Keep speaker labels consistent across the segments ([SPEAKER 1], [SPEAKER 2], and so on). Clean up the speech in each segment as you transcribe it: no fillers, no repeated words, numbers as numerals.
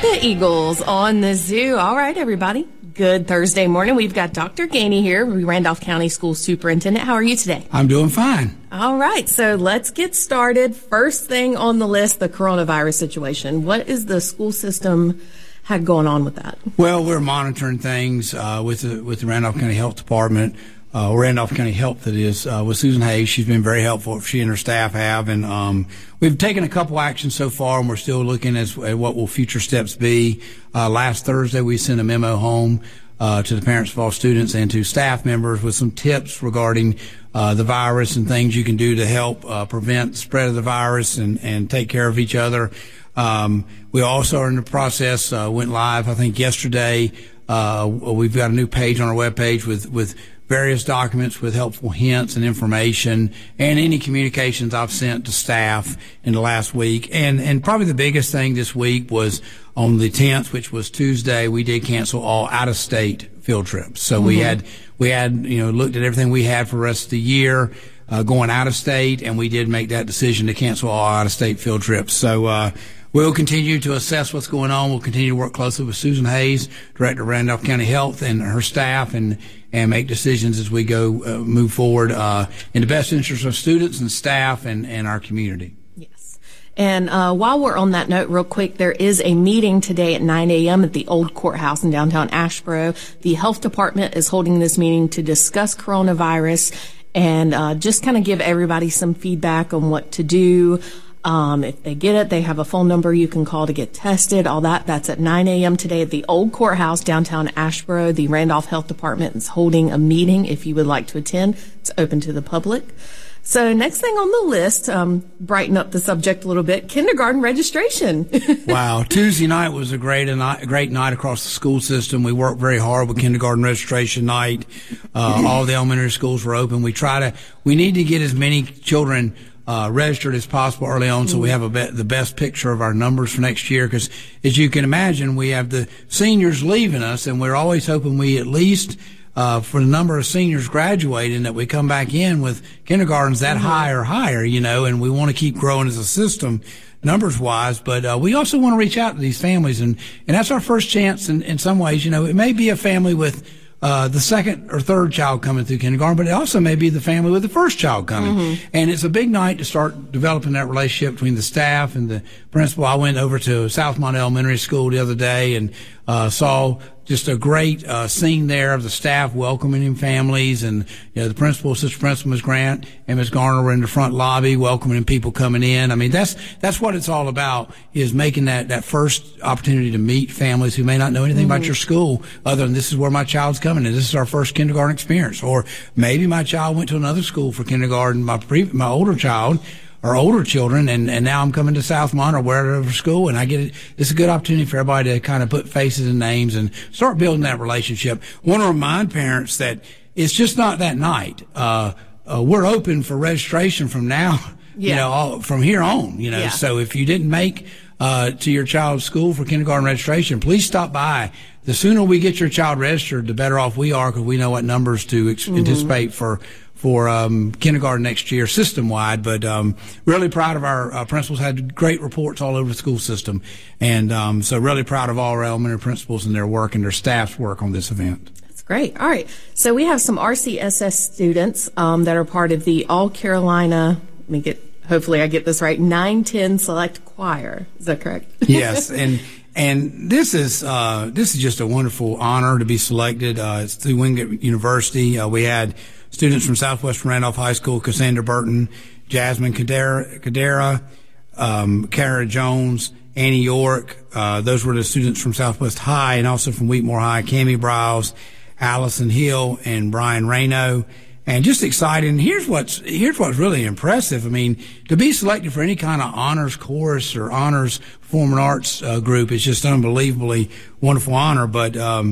[SPEAKER 1] The Eagles on the zoo. All right, everybody. Good Thursday morning. We've got Dr. Gainey here, Randolph County School Superintendent. How are you today?
[SPEAKER 2] I'm doing fine.
[SPEAKER 1] All right, so let's get started. First thing on the list, the coronavirus situation. What is the school system had going on with that?
[SPEAKER 2] Well, we're monitoring things with the Randolph County Health Department. Randolph County Health, that is, with Susan Hayes. She's been very helpful. She and her staff have, and we've taken a couple actions so far, and we're still looking at what will future steps be. Last Thursday, we sent a memo home to the parents of all students and to staff members with some tips regarding the virus and things you can do to help prevent the spread of the virus and take care of each other. We also are in the process, went live, I think, yesterday. We've got a new page on our webpage with various documents with helpful hints and information and any communications I've sent to staff in the last week. And probably the biggest thing this week was on the 10th, which was Tuesday, we did cancel all out-of-state field trips. So we had, looked at everything we had for the rest of the year, going out of state, and we did make that decision to cancel all out-of-state field trips. So, we'll continue to assess what's going on. We'll continue to work closely with Susan Hayes, Director of Randolph County Health, and her staff, and make decisions as we go move forward in the best interest of students and staff and our community.
[SPEAKER 1] Yes. And while we're on that note, real quick, there is a meeting today at 9 a.m. at the old courthouse in downtown Asheboro. The health department is holding this meeting to discuss coronavirus and just kind of give everybody some feedback on what to do. If they get it, they have a phone number you can call to get tested, all that. That's at 9 a.m. today at the old courthouse, downtown Asheboro. The Randolph Health Department is holding a meeting if you would like to attend. It's open to the public. So next thing on the list, brighten up the subject a little bit, kindergarten registration.
[SPEAKER 2] Wow. Tuesday night was a great night across the school system. We worked very hard with kindergarten registration night. All the elementary schools were open. We need to get as many children registered as possible early on, so we have the best picture of our numbers for next year. Because as you can imagine, we have the seniors leaving us, and we're always hoping we at least for the number of seniors graduating that we come back in with kindergartens that high or higher, and we want to keep growing as a system numbers wise. But we also want to reach out to these families, and that's our first chance in some ways. It may be a family with the second or third child coming through kindergarten, but it also may be the family with the first child coming. And it's a big night to start developing that relationship between the staff and the principal. I went over to Southmont Elementary School the other day and saw just a great scene there of the staff welcoming families, and the principal, Assistant Principal Ms. Grant and Ms. Garner were in the front lobby welcoming people coming in. I mean, that's what it's all about, is making that first opportunity to meet families who may not know anything about your school other than this is where my child's coming and this is our first kindergarten experience. Or maybe my child went to another school for kindergarten, my older child, or older children, and now I'm coming to Southmont or wherever school, and I get it. It's a good opportunity for everybody to kind of put faces and names and start building that relationship. Want to remind parents that it's just not that night. We're open for registration from now, from here on, So if you didn't make to your child's school for kindergarten registration, please stop by. The sooner we get your child registered, the better off we are, because we know what numbers to anticipate for kindergarten next year system-wide. But really proud of our principals. Had great reports all over the school system. And so really proud of all our elementary principals and their work and their staff's work on this event.
[SPEAKER 1] That's great. All right. So we have some RCSS students that are part of the All Carolina, hopefully I get this right, 910 Select Choir. Is that correct?
[SPEAKER 2] Yes. And this is just a wonderful honor to be selected. It's through Wingate University. We had students from Southwestern Randolph High School, Cassandra Burton, Jasmine Cadera, Kara Jones, Annie York. Those were the students from Southwest High, and also from Wheatmore High, Cammie Browse, Allison Hill, and Brian Rayno. And just excited. And here's what's really impressive. I mean, to be selected for any kind of honors course or honors performing arts group is just an unbelievably wonderful honor. But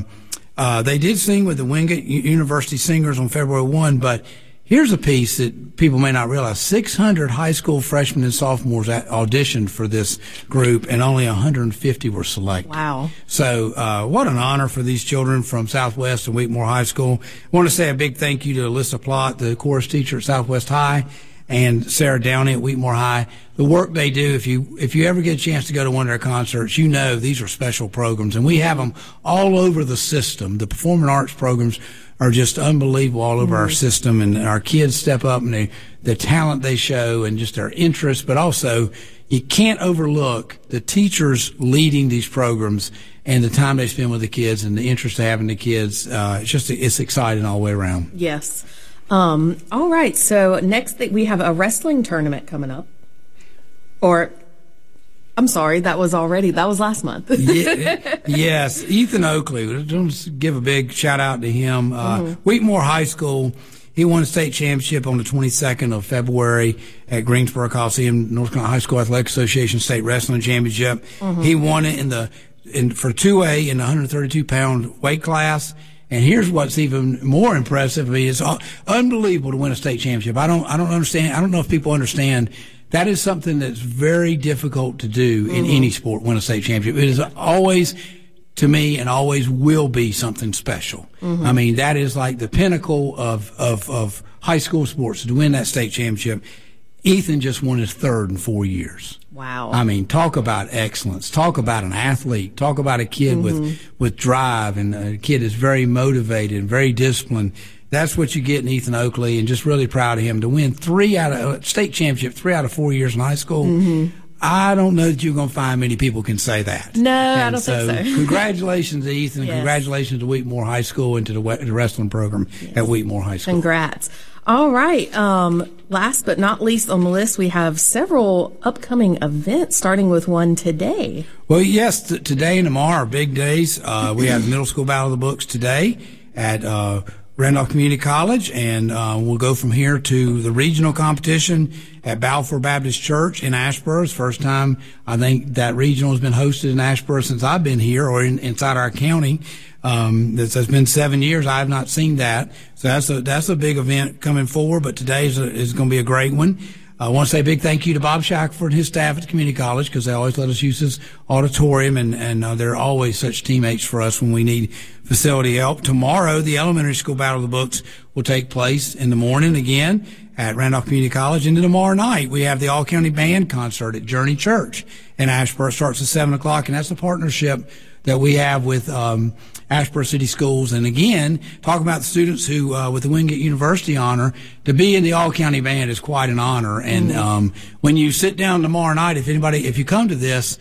[SPEAKER 2] they did sing with the Wingate University Singers on February 1. But here's a piece that people may not realize. 600 high school freshmen and sophomores auditioned for this group, and only 150 were selected.
[SPEAKER 1] Wow.
[SPEAKER 2] So what an honor for these children from Southwest and Wheatmore High School. I want to say a big thank you to Alyssa Plott, the chorus teacher at Southwest High, and Sarah Downey at Wheatmore High. The work they do, if you ever get a chance to go to one of their concerts, you know these are special programs, and we have them all over the system. The performing arts programs are just unbelievable all over our system, and our kids step up and the talent they show and just their interest, but also you can't overlook the teachers leading these programs and the time they spend with the kids and the interest they have in the kids. It's exciting all the way around.
[SPEAKER 1] Yes. All right. So next we have a wrestling tournament coming up. Or, I'm sorry, that was last month.
[SPEAKER 2] Yes. Ethan Oakley. Let's give a big shout out to him. Wheatmore High School. He won the state championship on the 22nd of February at Greensboro Coliseum, North Carolina High School Athletic Association State Wrestling Championship. He won it for 2A in the 132-pound weight class. And here's what's even more impressive. I mean, it's unbelievable to win a state championship. I don't understand. I don't know if people understand. That is something that's very difficult to do in any sport, win a state championship. It is always, to me, and always will be something special. I mean, that is like the pinnacle of high school sports, to win that state championship. Ethan just won his third in 4 years.
[SPEAKER 1] Wow.
[SPEAKER 2] I mean, talk about excellence. Talk about an athlete. Talk about a kid with drive, and a kid is very motivated and very disciplined. That's what you get in Ethan Oakley, and just really proud of him to win state championship 3 out of 4 years in high school. I don't know that you're going to find many people can say that.
[SPEAKER 1] No, I don't think so.
[SPEAKER 2] Congratulations to Ethan, and congratulations to Wheatmore High School and to the wrestling program at Wheatmore High School.
[SPEAKER 1] Congrats. All right. Last but not least on the list, we have several upcoming events, starting with one today.
[SPEAKER 2] Well, yes, today and tomorrow are big days. We have the Middle School Battle of the Books today at Randolph Community College, and we'll go from here to the regional competition at Balfour Baptist Church in Asheboro. It's the first time I think that regional has been hosted in Asheboro since I've been here, or inside our county. This has been 7 years. I have not seen that. So that's a big event coming forward, but today is going to be a great one. I want to say a big thank you to Bob Shackelford and his staff at the community college, because they always let us use his auditorium, and they're always such teammates for us when we need facility help. Tomorrow, the elementary school Battle of the Books will take place in the morning again at Randolph Community College. And then tomorrow night, we have the All-County Band Concert at Journey Church in Asheboro. It starts at 7 o'clock, and that's a partnership that we have with Asheboro City Schools. And again, talking about the students who, with the Wingate University honor, to be in the All-County Band is quite an honor. And when you sit down tomorrow night, if you come to this,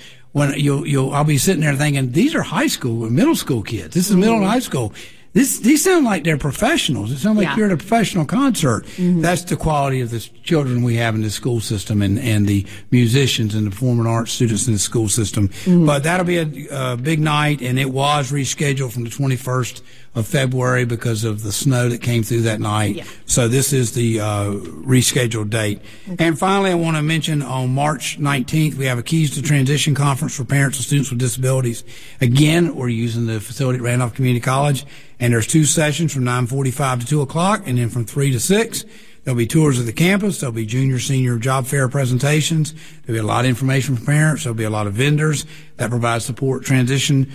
[SPEAKER 2] I'll be sitting there thinking, these are high school and middle school kids. This is middle and high school. These sound like they're professionals. It sounds like you're at a professional concert. That's the quality of the children we have in the school system, and the musicians and the performing arts students in the school system. But that'll be a big night, and it was rescheduled from the 21st of February because of the snow that came through that night. So this is the rescheduled date. And finally, I want to mention on March 19th, we have a Keys to Transition conference for parents of students with disabilities. Again, we're using the facility at Randolph Community College, and there's 2 sessions from 9:45 to 2 o'clock, and then from 3 to 6. There'll be tours of the campus. There'll be junior, senior job fair presentations. There'll be a lot of information for parents. There'll be a lot of vendors that provide support transitioning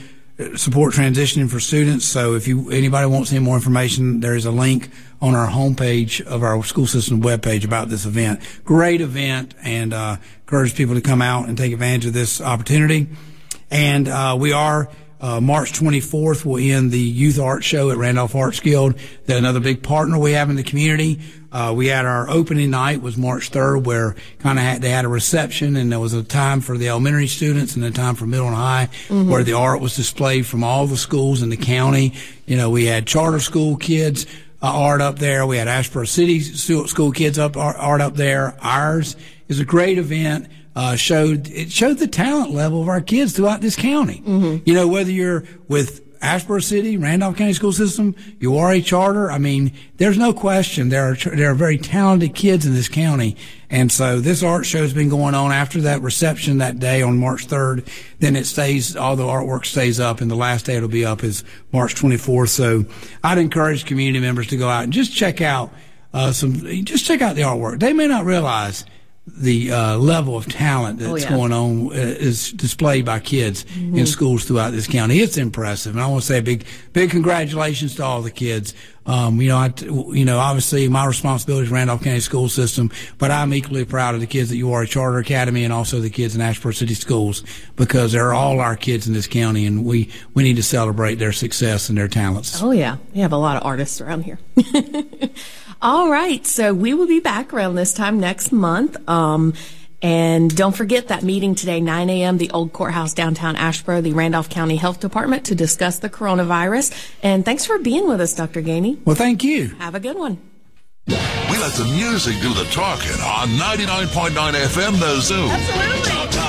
[SPEAKER 2] for students. So if anybody wants any more information, there is a link on our homepage of our school system webpage about this event. Great event, and encourage people to come out and take advantage of this opportunity. And we are March 24th, we'll end the Youth Art Show at Randolph Arts Guild. They're another big partner we have in the community. We had our opening night was March 3rd, where they had a reception, and there was a time for the elementary students and a time for middle and high, where the art was displayed from all the schools in the county. We had charter school kids art up there. We had Asheboro City school kids art up there. Ours is a great event. Showed the talent level of our kids throughout this county. Whether you're with Asheboro City, Randolph County School System, you are a charter. I mean, there's no question there are very talented kids in this county. And so this art show has been going on after that reception that day on March 3rd. Then all the artwork stays up, and the last day it'll be up is March 24th. So I'd encourage community members to go out and just check out the artwork. They may not realize the level of talent that's going on is displayed by kids in schools throughout this county. It's impressive, and I want to say a big congratulations to all the kids Obviously my responsibility is Randolph County School System, but I'm equally proud of the kids at Uwharrie Charter Academy and also the kids in Asheboro City Schools, because they're all our kids in this county, and we need to celebrate their success and their talents.
[SPEAKER 1] Oh, yeah. We have a lot of artists around here. All right. So we will be back around this time next month. And don't forget that meeting today, 9 a.m., the Old Courthouse, downtown Asheboro, the Randolph County Health Department, to discuss the coronavirus. And thanks for being with us, Dr. Gainey.
[SPEAKER 2] Well, thank you.
[SPEAKER 1] Have a good one.
[SPEAKER 3] We let the music do the talking on 99.9 FM The Zoo.
[SPEAKER 1] Absolutely.